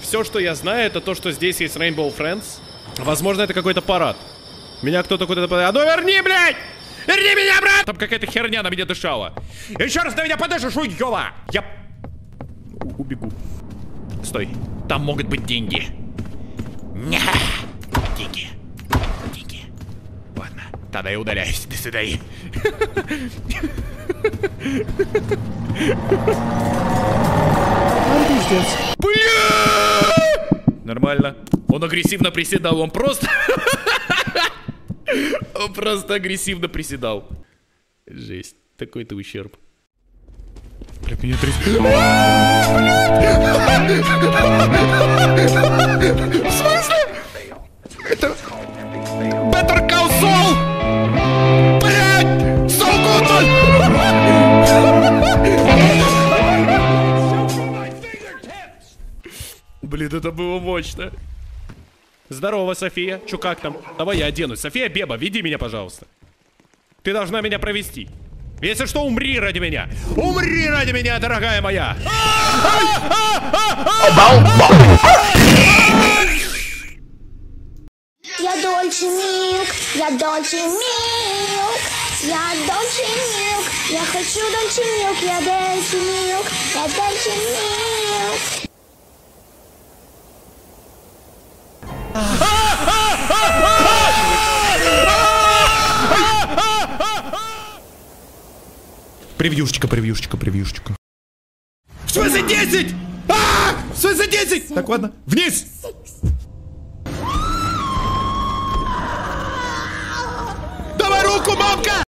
все, что я знаю, это то, что здесь есть Rainbow Friends. Возможно, это какой-то парад. Меня кто-то куда-то... А ну верни, блядь! Верни меня обратно! Там какая-то херня на меня дышала. Еще раз на меня подышишь, уёба! Я... убегу. Стой. Там могут быть деньги. Деньги. Деньги. Ладно. Тогда я удаляюсь. До свидания. Бля! Нормально. Он агрессивно приседал. Он просто... Он просто агрессивно приседал. Жесть. Такой-то ущерб. Бля, меня трясет. В смысле? Это... Better Call Saul! Блядь! Saul Goodman! Блин, это было мощно. Здорово, София. Чё, как там? Давай я оденусь. София Беба, веди меня, пожалуйста. Ты должна меня провести. Если что, умри ради меня. Умри ради меня, дорогая моя. Я Дольче Милк, я Дольче Милк, я Дольче Милк, я хочу Дольче Милк, я Дольче Милк, я Дольче Милк. Превьюшечка, превьюшечка, превьюшечка. В смысле 10? В смысле 10? Так, ладно. Вниз! Давай руку, мамка!